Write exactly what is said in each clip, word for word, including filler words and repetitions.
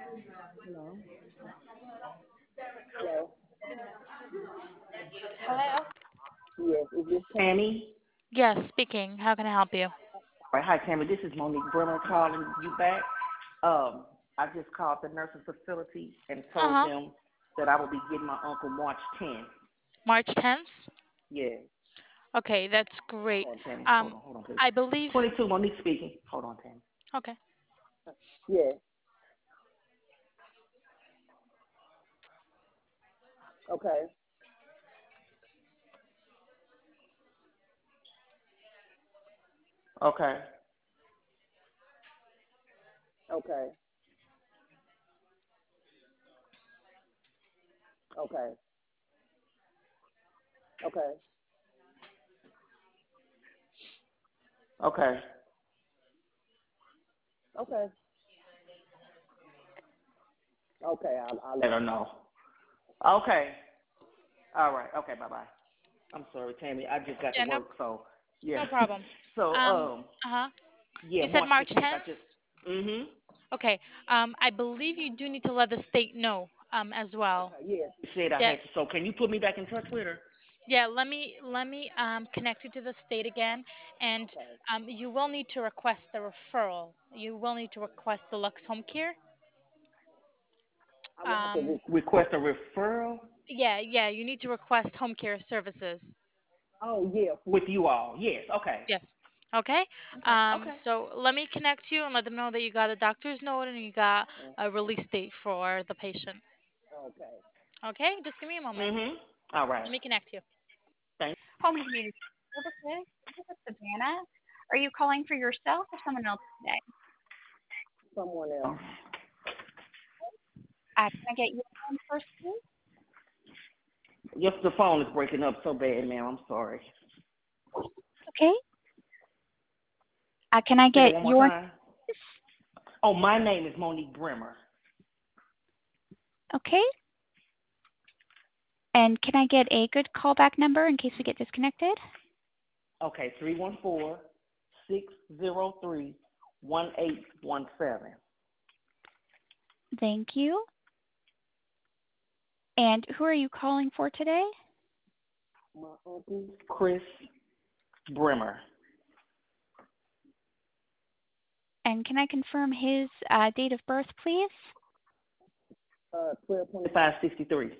Hello. Hello. Hello? Yes, is this Tammy? Yes, speaking. How can I help you? All right, hi Tammy. This is Monique Bremer calling you back. Um, I just called the nursing facility and Uh told huh. them that I will be getting my uncle March tenth. March tenth? Yeah. Okay, that's great. Hold on, Tammy. Hold Um, on, hold on, please. I believe. twenty-two, Monique speaking. Hold on, Tammy. Okay. Yeah. Okay. Okay. Okay. Okay. Okay. Okay. Okay. Okay. I'll, I'll let her know. Okay. All right. Okay. Bye bye. I'm sorry, Tammy. I just got to Yeah, no, work, so yeah. no problem. so Um, um, uh huh. yeah, You said March the March tenth. I tenth? just. Mhm. Okay. Um, I believe you do need to let the state know um as well. Okay. Yeah. She said I Yeah. had to. So can you put me back in touch with her? Yeah, let me let me um connect you to the state again, and Okay. um you will need to request the referral. You will need to request the Lux Home Care. I will have to Um, re- request a referral. yeah, yeah, you need to request home care services. Oh yeah, with you all. Yes. Okay. Yes. Okay. Okay. Um, Okay. so let me connect you and let them know that you got a doctor's note and you got Uh, a release date for the patient. Okay. Okay, just give me a moment. Mhm. All right. Let me connect you. Thank. Home and Community Services. This is Savannah. Are you calling for yourself or someone else today? Someone else. Uh, can I get your name first, please? Yes, the phone is breaking up so bad, ma'am. I'm sorry. Okay. Uh, can I Say that get one more your time. Oh, my name is Monique Bremer. okay? And can I get a good callback number in case we get disconnected? Okay, three one four six zero three one eight one seven. Thank you. And who are you calling for today? My uncle Chris Bremer. And can I confirm his uh, date of birth, please? Uh, twelve twenty five sixty three.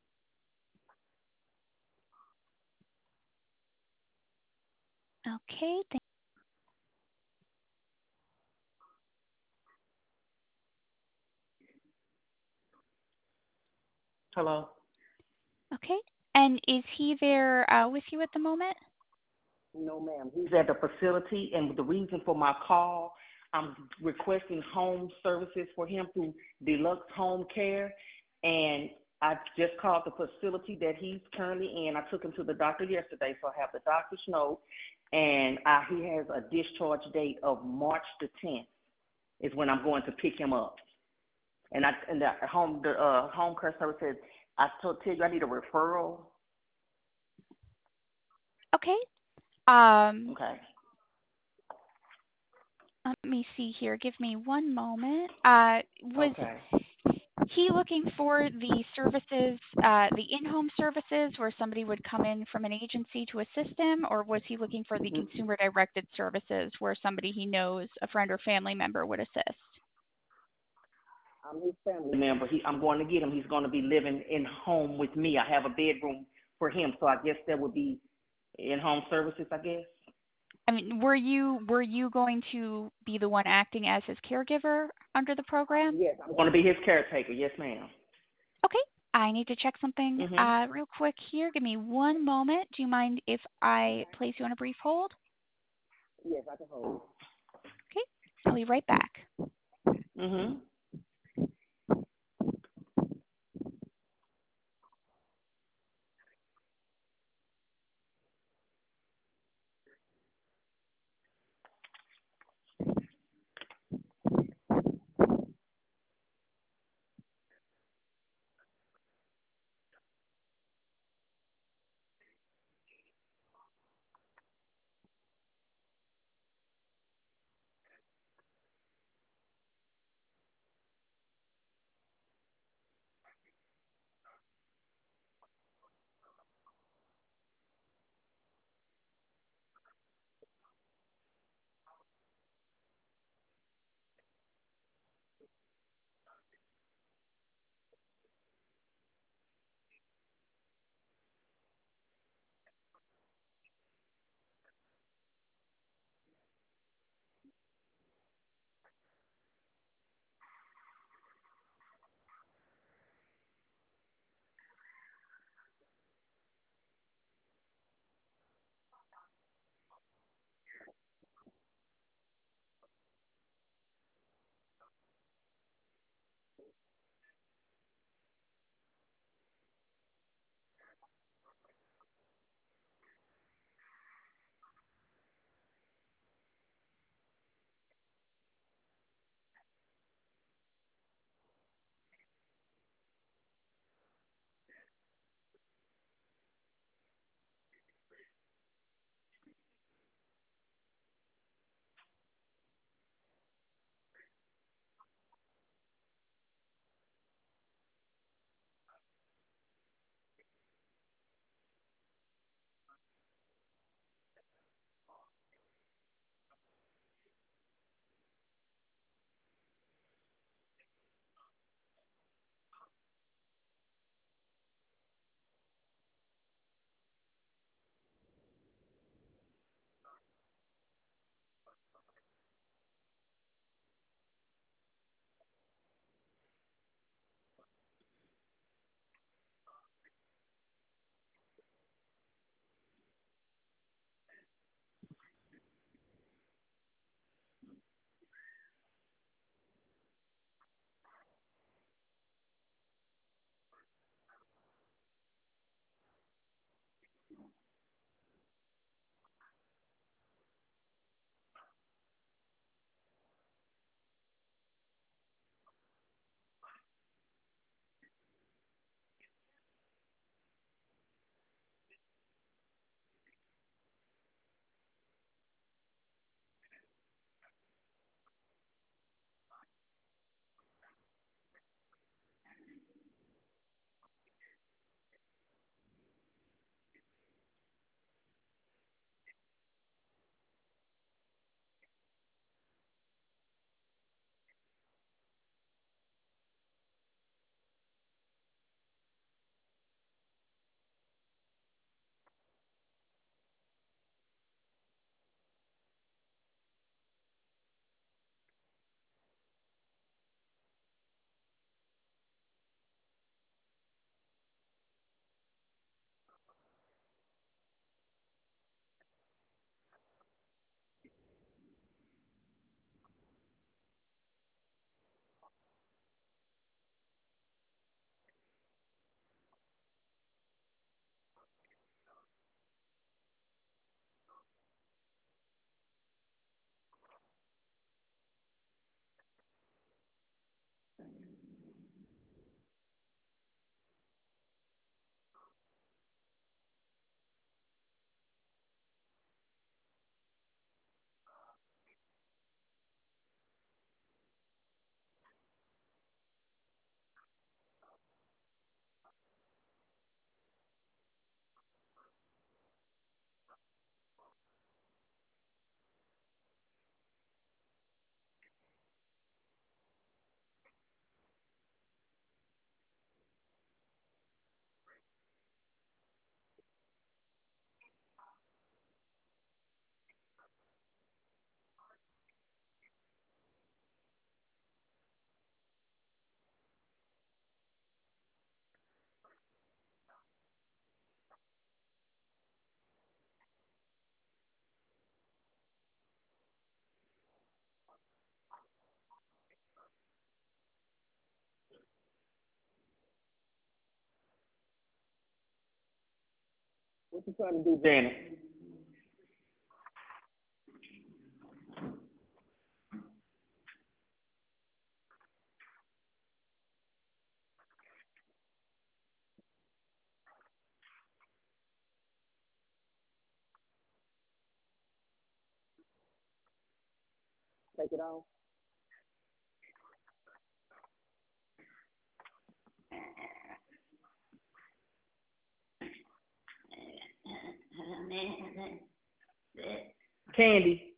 Okay. Th- Hello. okay. And is he there uh, with you at the moment? No, ma'am. He's at the facility, and the reason for my call, I'm requesting home services for him through Deluxe Home Care, and I just called the facility that he's currently in. I took him to the doctor yesterday, so I have the doctor's note, and I, he has a discharge date of March the tenth is when I'm going to pick him up. And I and the home the uh, home care service said I told tell you I need a referral. Okay. Um, Okay. let me see here. Give me one moment. Uh, was Okay. he looking for the services, uh, the in-home services where somebody would come in from an agency to assist him, or was he looking for the consumer-directed services where somebody he knows, a friend or family member, would assist? I'm his family member. He, I'm going to get him. He's going to be living in home with me. I have a bedroom for him, so I guess that would be in home services. I guess. I mean, were you were you going to be the one acting as his caregiver under the program? Yes, I'm going to be his caretaker. Yes, ma'am. Okay. I need to check something Mhm. uh, real quick here. Give me one moment. Do you mind if I place you on a brief hold? Yes, I can hold. Okay. I'll be right back. Mhm. What you trying to do, Janet? Take it off. Candy,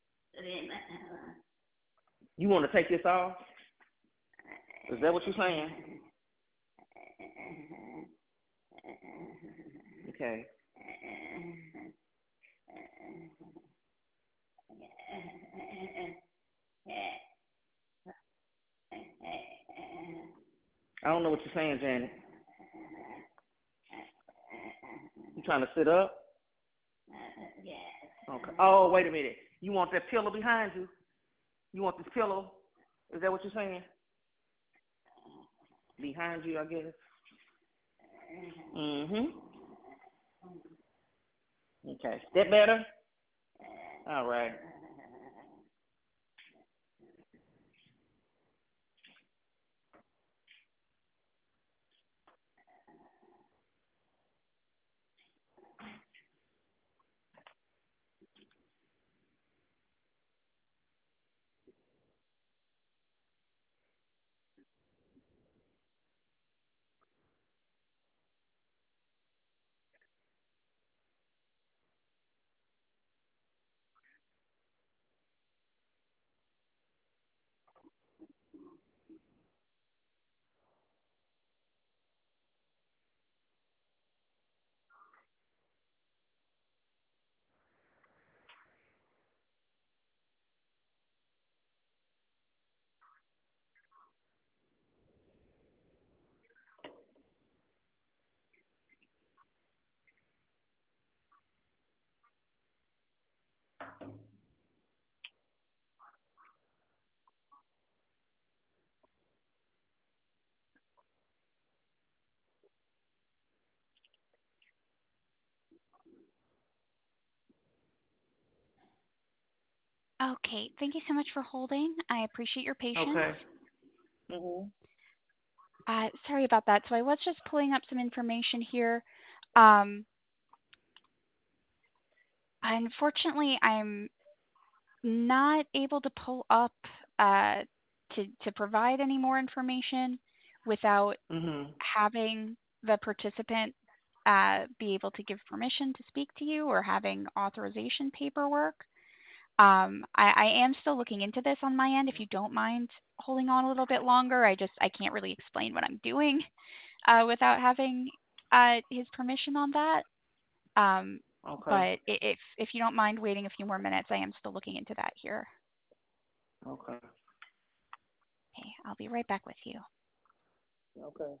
you want to take this off? Is that what you're saying? Okay. I don't know what you're saying, Janet. You trying to sit up? Okay. Oh, wait a minute. You want that pillow behind you? You want this pillow? Is that what you're saying? Behind you, I guess. Mhm. Okay. That better? All right. Okay, thank you so much for holding. I appreciate your patience. Okay. Mhm. Uh, sorry about that. So I was just pulling up some information here. Um, unfortunately, I'm not able to pull up uh, to to provide any more information without Mhm. having the participant uh, be able to give permission to speak to you or having authorization paperwork. Um, I, I am still looking into this on my end. If you don't mind holding on a little bit longer, I just I can't really explain what I'm doing uh, without having uh, his permission on that. Um, Okay. but i- if if you don't mind waiting a few more minutes, I am still looking into that here. Okay. Okay, I'll be right back with you. Okay.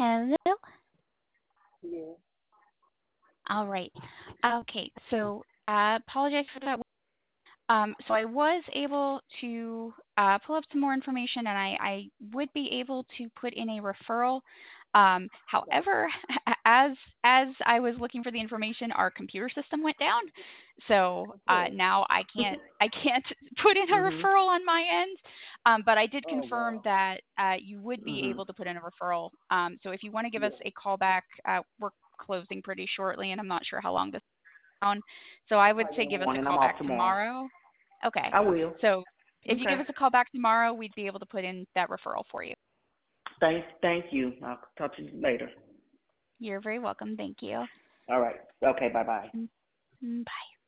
Hello. Yeah. All right. Okay. So I uh, apologize for that. Um, so I was able to uh, pull up some more information, and I, I would be able to put in a referral. Um, however, as as I was looking for the information, our computer system went down, so uh, Okay. now I can't I can't put in a Mhm. referral on my end. Um, but I did Oh confirm wow. that uh, you would be Mhm. able to put in a referral. Um, so if you want to give us Yeah. a call back, uh, we're closing pretty shortly, and I'm not sure how long this is on. So I would Five say in the give us a morning. call I'm off back tomorrow. tomorrow. Okay. I will. So if you Okay. give us a call back tomorrow, we'd be able to put in that referral for you. Thank thank you. I'll talk to you later. You're very welcome. Thank you. All right. Okay. Bye bye. Mm, mm, Bye.